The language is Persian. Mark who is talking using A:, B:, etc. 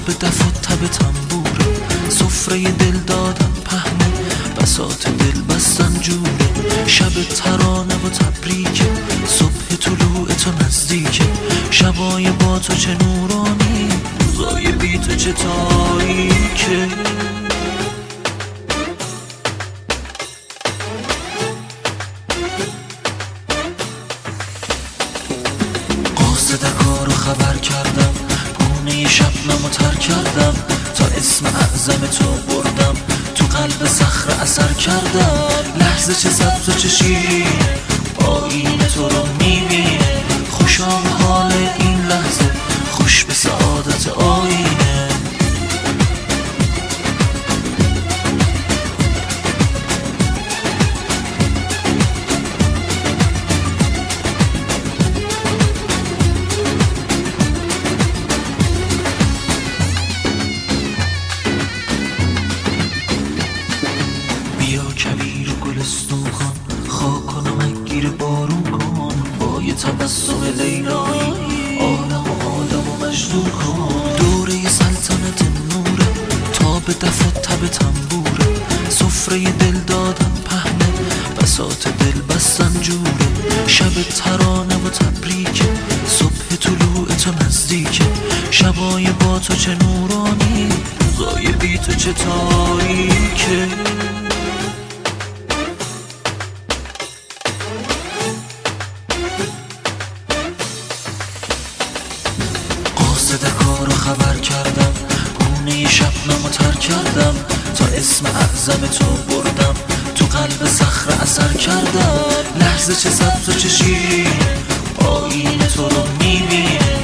A: به دف و تب تنبوره، سفره دل دادم پهنه، بساط دل بستن جوره. شب ترانه و تبریکه، صبح طلوع تو نزدیکه. شبای با تو چه نورانی، روزای بی تو چه تاریکه. قاصدکا رو خبر کردم، گونه شبنمو تر کردم، تا اسم اعظم تو بردم، تو قلب صخره اثر کردم. لحظه چه سبز و چه شیرین، آینه تو رو میبینه. خوشا به حال این لحظه، خوش به سعادت آینه. بیا کویر و گلستون کن، خاک و نمک بارون کن، با یه تبسم لیلایی عالم و مجنون کن. دوره سلطنت نوره، تا به دف و تب تنبوره، سفره دل دادم پهنه، بساط دل بستن جوره. شب ترانه و تبریکه، صبح طلوع تو نزدیکه. شبای با تو چه نورانی، روزای بی تو چه تاریکه. قاصدکا رو خبر کردم، گونه شبنمو تر کردم، تا اسم اعظم تو بردم، تو قلب صخره اثر کردم. لحظه چه سبز و چه شیرین، آینه تو رو میبینه.